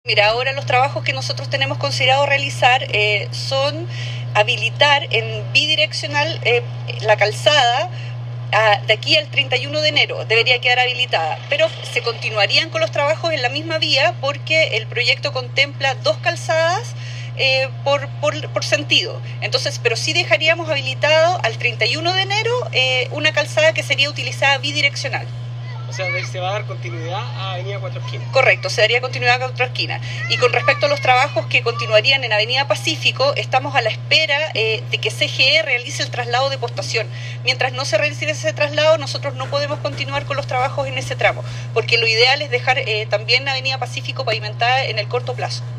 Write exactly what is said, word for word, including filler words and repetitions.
Mira, ahora los trabajos que nosotros tenemos considerado realizar eh, son habilitar en bidireccional eh, la calzada a, de aquí al treinta y uno de enero, debería quedar habilitada, pero se continuarían con los trabajos en la misma vía porque el proyecto contempla dos calzadas eh, por, por, por sentido. Entonces, pero sí dejaríamos habilitado al treinta y uno de enero eh, una calzada que sería utilizada bidireccional. O sea, se va a dar continuidad a Avenida Cuatro Esquinas. Correcto, se daría continuidad a Cuatro Esquinas. Y con respecto a los trabajos que continuarían en Avenida Pacífico, estamos a la espera eh, de que C G E realice el traslado de postación. Mientras no se realice ese traslado, nosotros no podemos continuar con los trabajos en ese tramo, porque lo ideal es dejar eh, también Avenida Pacífico pavimentada en el corto plazo.